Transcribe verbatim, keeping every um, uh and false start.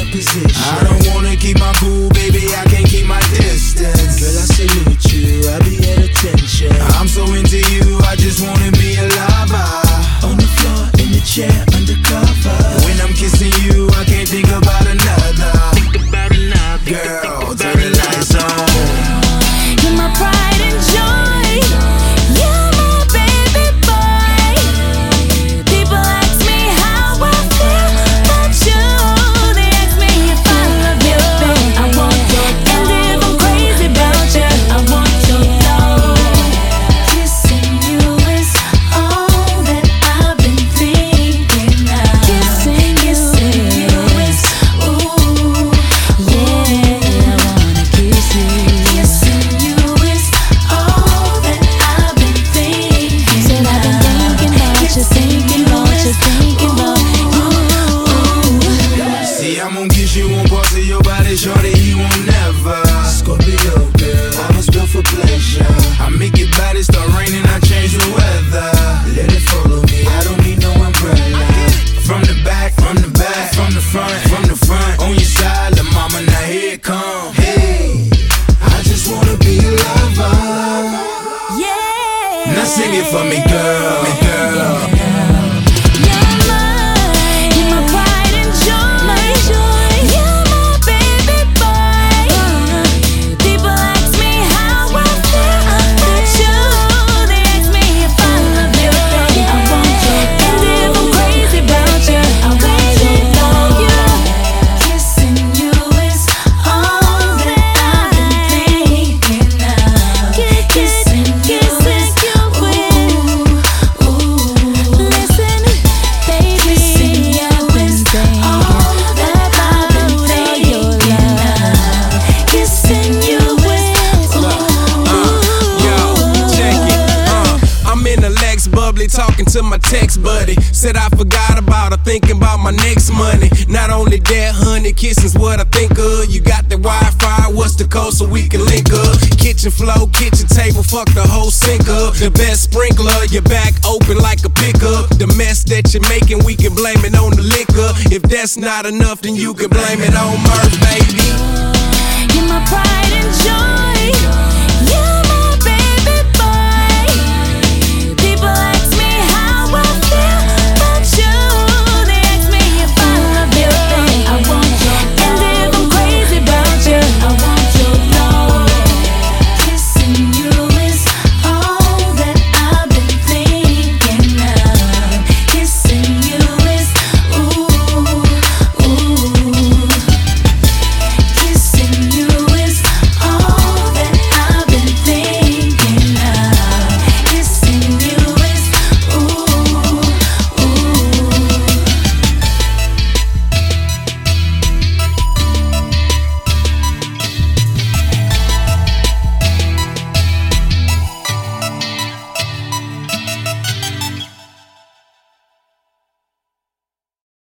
position. I don't wanna keep my cool, baby, I can't keep my distance. Girl, I salute you, I be at attention. I'm so into you, I just wanna be a lover. On the floor, in the chair, undercover. When I'm kissing you, I can't think about another. Think about another. Girl, turn the lights on. You're my pride and joy. You're my baby boy. People ask me how I feel about you. They ask me if I love you. I want your love. And if I'm crazy about you, I want your love. Kissing you is all that I've been thinking of. Kissing, kissing you is, ooh, yeah, I wanna kiss you. Kissing you is all that I've been thinking. Said I've been thinking about you, thinking about you, thinking about you. See, I'm gonna kiss you on parts of your body, shorty, you won't never. Scorpio, girl, I was built for pleasure. I make your body start raining, I change the weather. Let it follow me, I don't need no umbrella. From the back, from the back, from the front, from the front, on your side, the mama, now here it come. Hey, I just wanna be a lover. Yeah. Now sing it for me, girl, me girl. You're mine. You're my pride and joy. You're my baby boy. People ask me how I feel about you. They ask me if I love you. I want you. And if I'm crazy about you, I want you. Love you. Kissing you is all that I've been thinking of. Kissing you is, ooh, ooh. Listen, baby, kissing you is all that I've been thinking of. Kissing you is, ooh, Yo, check it. Uh, I'm in the Lex bubbly talking to my text buddy. Said I forgot about her, thinking about my next money. Not only that, honey, kissing's what I think of. You got the Wi-Fi, what's the code so we can link up? Kitchen flow, kitchen table, fuck the whole sink up. The best sprinkler, your back open like a pickup. The mess that you're making, we can blame it on the liquor. If that's not enough, then you can blame it on Murph, baby. you're my pride and joy. You're